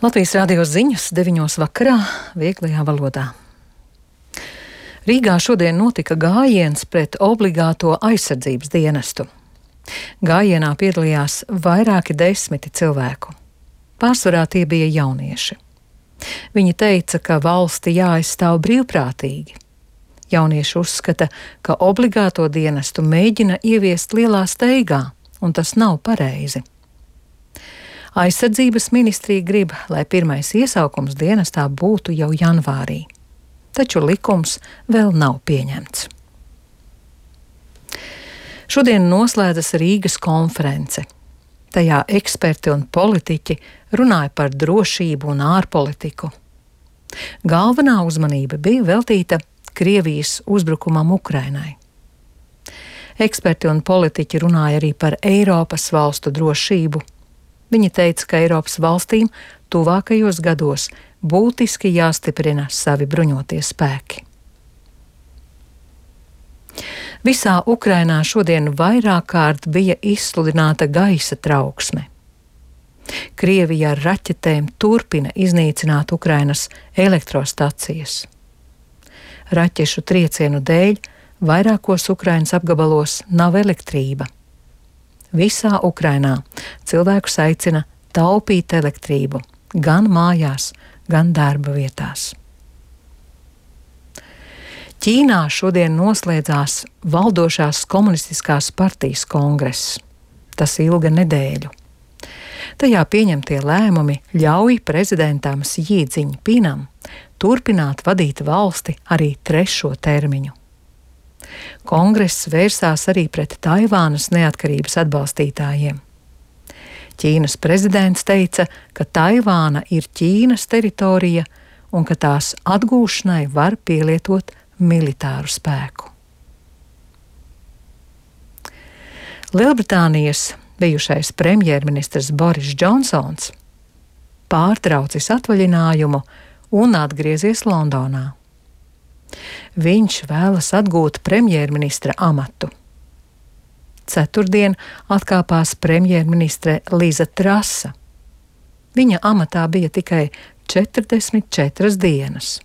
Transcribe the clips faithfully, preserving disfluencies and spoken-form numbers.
Latvijas radio ziņas deviņos vakarā vieglajā valodā. Rīgā šodien notika gājiens pret obligāto aizsardzības dienestu. Gājienā piedalījās vairāki desmiti cilvēku. Pārsvarā tie bija jaunieši. Viņi teica, ka valsti jāaizstāv brīvprātīgi. Jaunieši uzskata, ka obligāto dienestu mēģina ieviest lielā steigā, un tas nav pareizi. Aizsardzības ministrija grib, lai pirmais iesaukums dienestā būtu jau janvārī, taču likums vēl nav pieņemts. Šodien noslēdzas Rīgas konference. Tajā eksperti un politiķi runāja par drošību un ārpolitiku. Galvenā uzmanība bija veltīta Krievijas uzbrukumam Ukrainai. Eksperti un politiķi runāja arī par Eiropas valstu drošību. Viņi teica, ka Eiropas valstīm tuvākajos gados būtiski jāstiprina savi bruņotie spēki. Visā Ukrainā šodien vairāk kārt bija izsludināta gaisa trauksme. Krievija ar raķetēm turpina iznīcināt Ukrainas elektrostacijas. Raķešu triecienu dēļ vairākos Ukrainas apgabalos nav elektrība. Visā Ukrainā cilvēkus aicina taupīt elektrību gan mājās, gan darba vietās. Ķīnā šodien noslēdzās valdošās komunistiskās partijas kongress. Tas ilga nedēļu. Tajā pieņemtie lēmumi ļauj prezidentam Sī Dzinpinam turpināt vadīt valsti arī trešo termiņu. Kongress vērsās arī pret Taivānas neatkarības atbalstītājiem. Ķīnas prezidents teica, ka Taivāna ir Ķīnas teritorija un ka tās atgūšanai var pielietot militāru spēku. Lielbritānijas bijušais premjerministrs Boris Džonsons pārtraucis atvaļinājumu un atgriezies Londonā. Viņš vēlas atgūt premjerministra amatu. Ceturtdien atkāpās premjerministre Liza Trasa. Viņa amatā bija tikai četrdesmit četras dienas.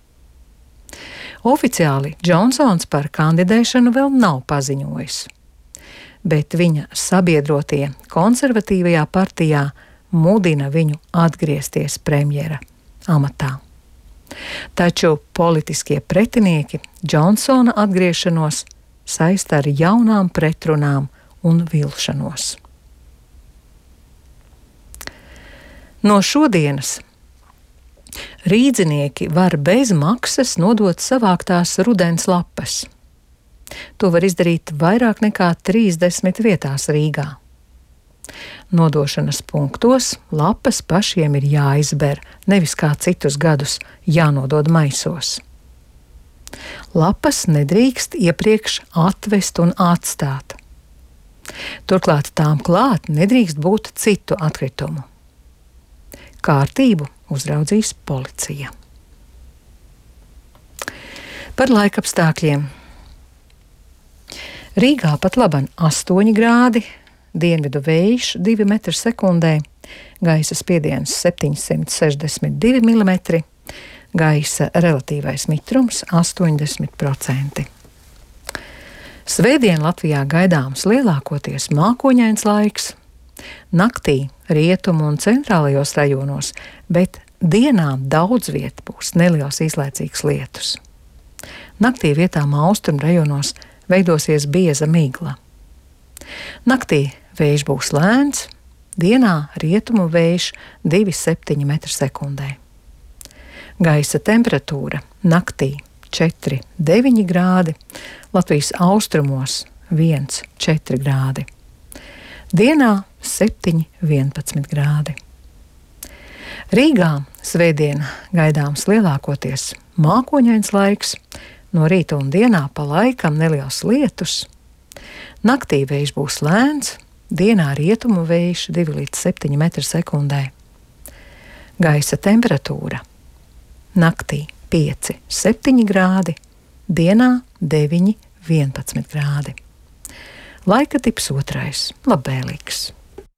Oficiāli Džonsons par kandidēšanu vēl nav paziņojis, bet viņa sabiedrotie konservatīvajā partijā mudina viņu atgriezties premjera amatā. Taču politiskie pretinieki Džonsona atgriešanos saista ar jaunām pretrunām un vilšanos. No šodienas rīdzinieki var bez maksas nodot savāktās rudens lapas. To var izdarīt vairāk nekā trīsdesmit vietās Rīgā. Nodošanas punktos lapas pašiem ir jāizber, nevis kā citus gadus jānodod maisos. Lapas nedrīkst iepriekš atvest un atstāt. Turklāt tām klāt nedrīkst būt citu atkritumu. Kārtību uzraudzīs policija. Par laikapstākļiem. Rīgā pat laban astoņi grādi, dienvidu vējš divi metri sekundē, gaisa spiediens septiņsimt sešdesmit divi milimetri, gaisa relatīvais mitrums astoņdesmit procenti. Svētdien Latvijā gaidāms lielākoties mākoņains laiks. Naktī rietumu un centrālajos rajonos, bet dienā daudz viet būs neliels īslaicīgs lietus. Naktī vietām austrumu rajonos veidosies bieza migla. Naktī vējš būs lēns, dienā rietumu vējš divi komats septiņi metri sekundē. Gaisa temperatūra naktī četri komats deviņi grādi, Latvijas austrumos viens komats četri grādi. Dienā septiņi komats vienpadsmit grādi. Rīgā svētdien gaidāms lielākoties mākoņains laiks, no rīta un dienā pa laikam neliels lietus. Naktī vējš būs lēns, dienā rietumu vējš divi līdz septiņi metri sekundē. Gaisa temperatūra naktī pieci komats septiņi grādi, dienā deviņi komats vienpadsmit grādi. Laika tips otrais - labvēlīgs.